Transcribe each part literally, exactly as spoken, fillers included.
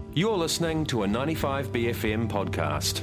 You're listening to a ninety-five B F M podcast.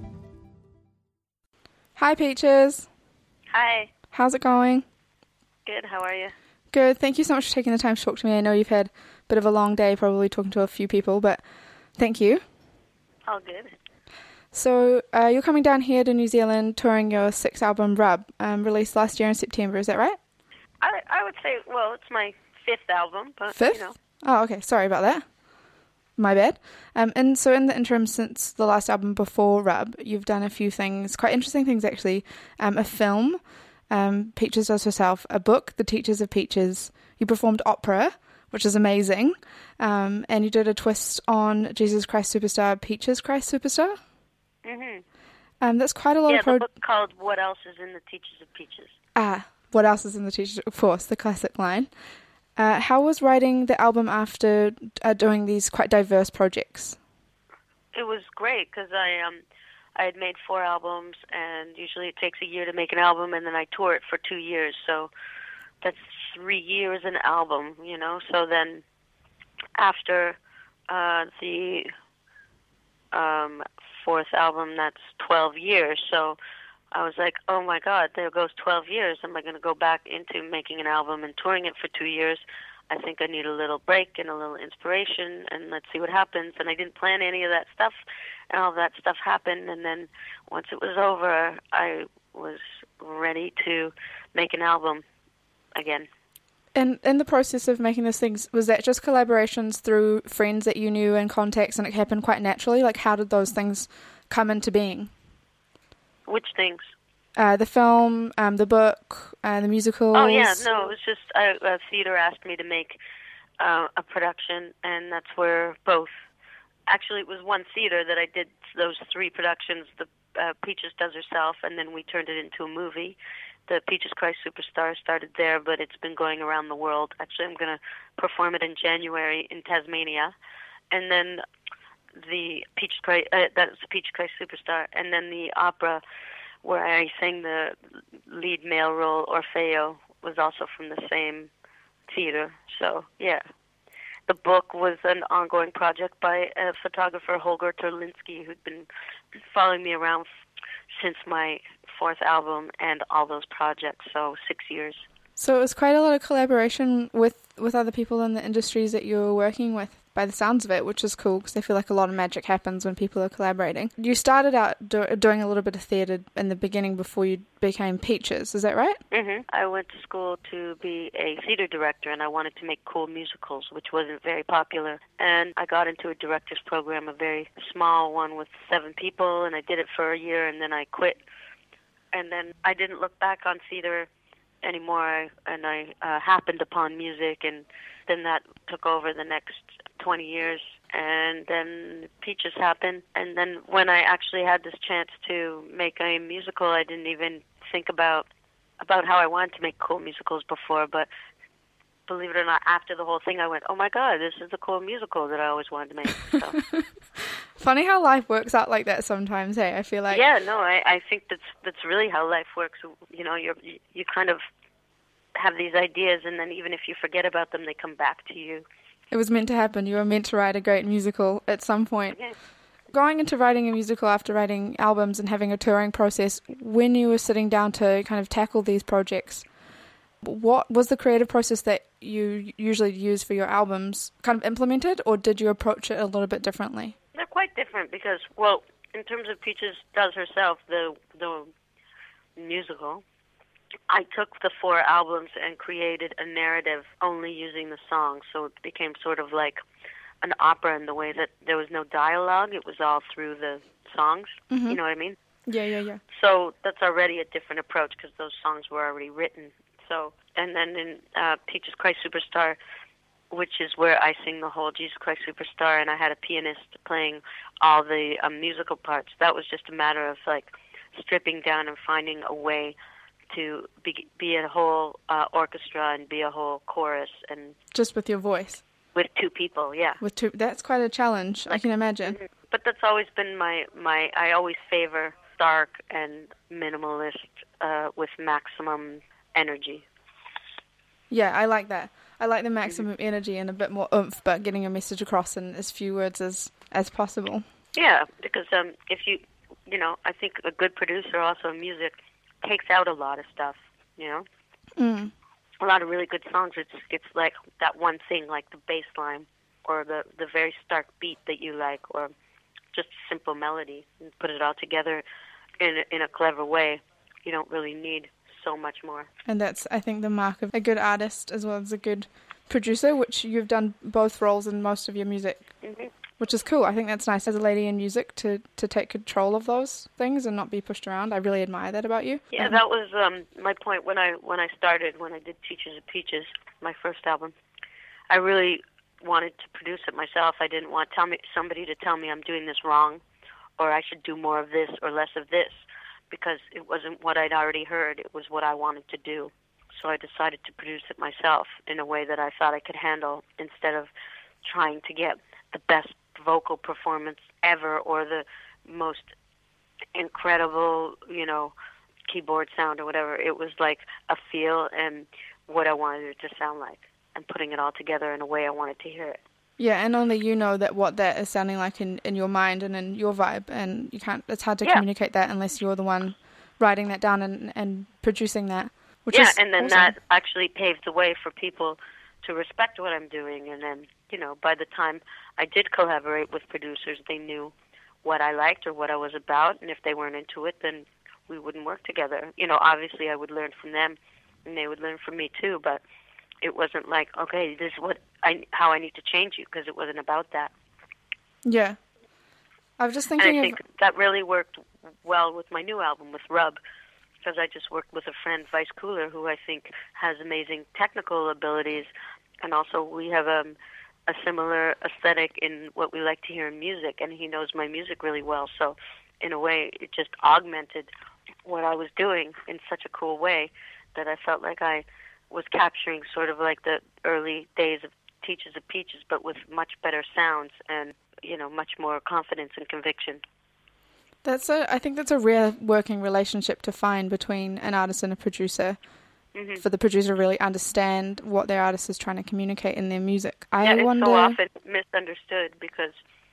Hi, Peaches. Hi. How's it going? Good, how are you? Good. Thank you so much for taking the time to talk to me. I know you've had a bit of a long day, probably talking to a few people, but thank you. All good. So, uh, you're coming down here to New Zealand touring your sixth album, Rub, um, released last year in September, is that right? I I would say, well, it's my fifth album, but, Fifth? you know. Oh, okay. Sorry about that. My bad. Um, and so in the interim since the last album before Rub, you've done a few things, quite interesting things actually. Um, a film, um, Peaches Does Herself, a book, The Teachers of Peaches. You performed opera, which is amazing. Um, and you did a twist on Jesus Christ Superstar, Peaches Christ Superstar. Mm-hmm. Um, that's quite a lot yeah, of... Pro- the book called What Else Is in the Teachers of Peaches. Ah, What Else Is in the Teachers... Of course, the classic line. Uh, how was writing the album after uh, doing these quite diverse projects? It was great because I um I had made four albums, and usually it takes a year to make an album, and then I tour it for two years. So that's three years an album, you know. So then after uh, the um, fourth album, that's twelve years. So I was like, oh my God, there goes twelve years. Am I going to go back into making an album and touring it for two years? I think I need a little break and a little inspiration, and let's see what happens. And I didn't plan any of that stuff, and all of that stuff happened. And then once it was over, I was ready to make an album again. And in the process of making these things, was that just collaborations through friends that you knew and contacts, and it happened quite naturally? Like, how did those things come into being? Which things? Uh, the film, um, the book, uh, the musicals. Oh yeah, no, it was just uh, uh, theater asked me to make uh, a production, and that's where both. Actually, it was one theater that I did those three productions. The uh, Peaches Does Herself, and then we turned it into a movie. The Peaches Christ Superstar started there, but it's been going around the world. Actually, I'm going to perform it in January in Tasmania, and then the Peaches Christ, uh, that's the Peaches Christ Superstar, and then the opera, where I sang the lead male role, Orfeo, was also from the same theater. So, yeah. The book was an ongoing project by a photographer, Holger Terlinsky, who'd been following me around f- since my fourth album and all those projects, so six years. So it was quite a lot of collaboration with, with other people in the industries that you were working with, by the sounds of it, which is cool because I feel like a lot of magic happens when people are collaborating. You started out do- doing a little bit of theatre in the beginning before you became Peaches, is that right? Mm-hmm. I went to school to be a theatre director, and I wanted to make cool musicals, which wasn't very popular. And I got into a director's program, a very small one with seven people, and I did it for a year, and then I quit. And then I didn't look back on theatre anymore, and I uh, happened upon music, and then that took over the next twenty years, and then Peaches happened. And then when I actually had this chance to make a musical, I didn't even think about about how I wanted to make cool musicals before, but believe it or not, after the whole thing, I went, oh my God, this is the cool musical that I always wanted to make. So. Funny how life works out like that sometimes, hey? I feel like... Yeah, no, I, I think that's that's really how life works. You know, you're, you you kind of have these ideas, and then even if you forget about them, they come back to you. It was meant to happen. You were meant to write a great musical at some point. Yeah. Going into writing a musical after writing albums and having a touring process, when you were sitting down to kind of tackle these projects, what was the creative process that you usually use for your albums kind of implemented, or did you approach it a little bit differently? They're quite different because, well, in terms of Peaches Does Herself, the the musical, I took the four albums and created a narrative only using the songs, so it became sort of like an opera in the way that there was no dialogue. It was all through the songs. Mm-hmm. You know what I mean? Yeah, yeah, yeah. So that's already a different approach because those songs were already written. So, and then in uh, Peaches Christ Superstar, which is where I sing the whole Jesus Christ Superstar, and I had a pianist playing all the um, musical parts. That was just a matter of like stripping down and finding a way to be, be a whole uh, orchestra and be a whole chorus, and just with your voice. With two people, yeah. With two, that's quite a challenge. I can imagine. Mm-hmm. But that's always been my my. I always favor stark and minimalist uh, with maximum energy. Yeah, I like that. I like the maximum mm-hmm. energy and a bit more oomph, but getting a message across in as few words as, as possible. Yeah, because um, if you, you know, I think a good producer also in music takes out a lot of stuff, you know? Mm. A lot of really good songs, it's, it's like that one thing, like the bass line or the, the very stark beat that you like, or just a simple melody, and put it all together in a, in a clever way. You don't really need so much more. And that's, I think, the mark of a good artist as well as a good producer, which you've done both roles in most of your music, mm-hmm. which is cool. I think that's nice as a lady in music to, to take control of those things and not be pushed around. I really admire that about you. Yeah, um, that was um, my point when I when I started, when I did Teachers of Peaches, my first album. I really wanted to produce it myself. I didn't want tell me somebody to tell me I'm doing this wrong, or I should do more of this or less of this, because it wasn't what I'd already heard. It was what I wanted to do. So I decided to produce it myself in a way that I thought I could handle, instead of trying to get the best vocal performance ever or the most incredible, you know, keyboard sound or whatever. It was like a feel and what I wanted it to sound like, and putting it all together in a way I wanted to hear it. Yeah, and only you know that what that is sounding like in, in your mind and in your vibe, and you can't. It's hard to yeah. communicate that unless you're the one writing that down and, and producing that. Which yeah, is and then awesome. That actually paved the way for people to respect what I'm doing. And then, you know, by the time I did collaborate with producers, they knew what I liked or what I was about, and if they weren't into it, then we wouldn't work together. You know, obviously I would learn from them, and they would learn from me too, but it wasn't like, okay, this is what I, how I need to change you, because it wasn't about that. Yeah. I was just thinking and I of... think that really worked well with my new album, with Rub, because I just worked with a friend, Vice Cooler, who I think has amazing technical abilities, and also we have um, a similar aesthetic in what we like to hear in music, and he knows my music really well, so in a way it just augmented what I was doing in such a cool way that I felt like I was capturing sort of like the early days of Teachers of Peaches, but with much better sounds and, you know, much more confidence and conviction. That's a, I think that's a rare working relationship to find between an artist and a producer, mm-hmm. for the producer to really understand what their artist is trying to communicate in their music. I yeah, wonder... it's so often misunderstood because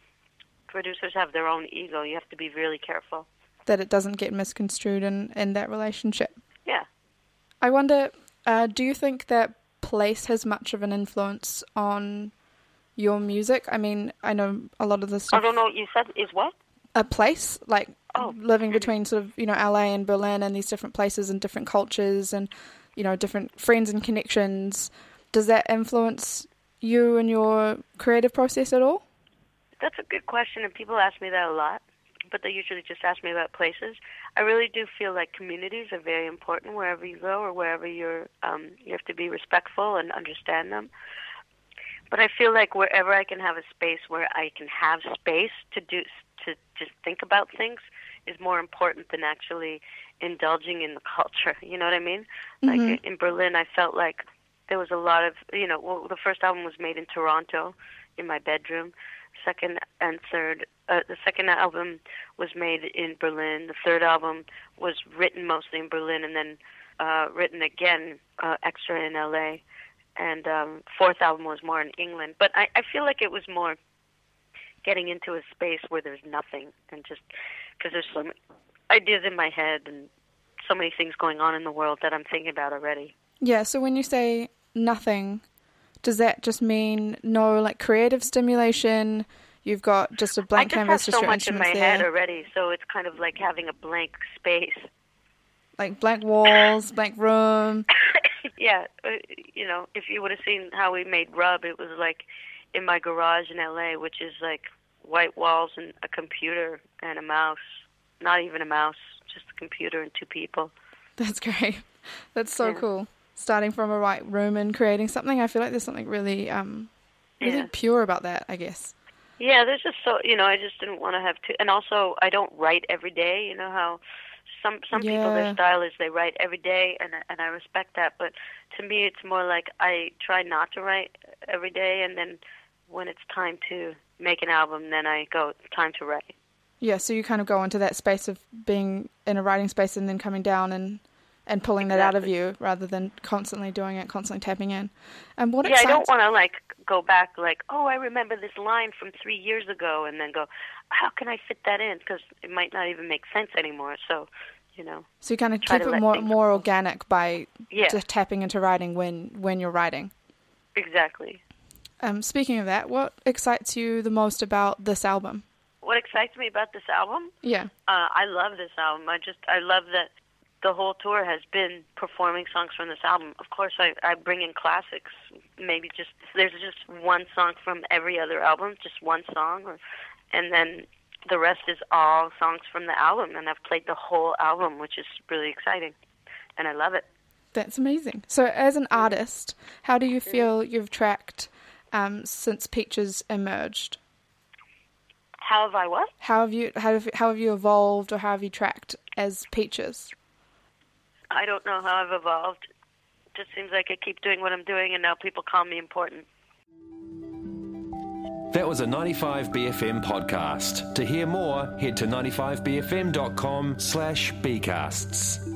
producers have their own ego. You have to be really careful. That it doesn't get misconstrued in, in that relationship. Yeah. I wonder... Uh, do you think that place has much of an influence on your music? I mean, I know a lot of the stuff... I don't know what you said. Is what? A place, like oh. living between sort of, you know, L A and Berlin and these different places and different cultures and, you know, different friends and connections. Does that influence you and your creative process at all? That's a good question, and people ask me that a lot, but they usually just ask me about places. I really do feel like communities are very important wherever you go or wherever you're, um, you have to be respectful and understand them. But I feel like wherever I can have a space where I can have space to do, to just think about things is more important than actually indulging in the culture. You know what I mean? Mm-hmm. Like in Berlin, I felt like there was a lot of, you know, well, the first album was made in Toronto in my bedroom. Second and third, uh, the second album was made in Berlin. The third album was written mostly in Berlin, and then uh, written again uh, extra in L A. And um, fourth album was more in England. But I, I feel like it was more getting into a space where there's nothing, and just because there's so many ideas in my head and so many things going on in the world that I'm thinking about already. Yeah. So when you say nothing, does that just mean no, like, creative stimulation? You've got just a blank canvas, just so your much in instruments my there. head already, so it's kind of like having a blank space. Like blank walls, blank room. Yeah, uh, you know, if you would have seen how we made Rub, it was like in my garage in L A, which is like white walls and a computer and a mouse. Not even a mouse, just a computer and two people. That's great. That's so yeah. cool. Starting from a white room and creating something, I feel like there's something really, um, really yeah. pure about that, I guess. Yeah, there's just so, you know, I just didn't want to have to, and also I don't write every day. You know how some some yeah. people, their style is they write every day, and and I respect that. But to me, it's more like I try not to write every day, and then when it's time to make an album, then I go, time to write. Yeah, so you kind of go into that space of being in a writing space and then coming down and and pulling that out of you rather than constantly doing it, constantly tapping in. And what yeah, excites- I don't want to like go back like, oh, I remember this line from three years ago, and then go, how can I fit that in? Because it might not even make sense anymore. So, you know. So you kind of keep it more more organic by yeah. just tapping into writing when when you're writing. Exactly. Um, speaking of that, what excites you the most about this album? What excites me about this album? Yeah. Uh, I love this album. I just, I love that the whole tour has been performing songs from this album. Of course, I, I bring in classics. Maybe just, there's just one song from every other album, just one song. Or, and then the rest is all songs from the album. And I've played the whole album, which is really exciting. And I love it. That's amazing. So as an artist, how do you feel you've tracked um, since Peaches emerged? How have I what? How have you how have, how have you evolved, or how have you tracked as Peaches? I don't know how I've evolved. It just seems like I keep doing what I'm doing, and now people call me important. That was a ninety-five B F M podcast. To hear more, head to ninety-five B F M dot com slash B casts.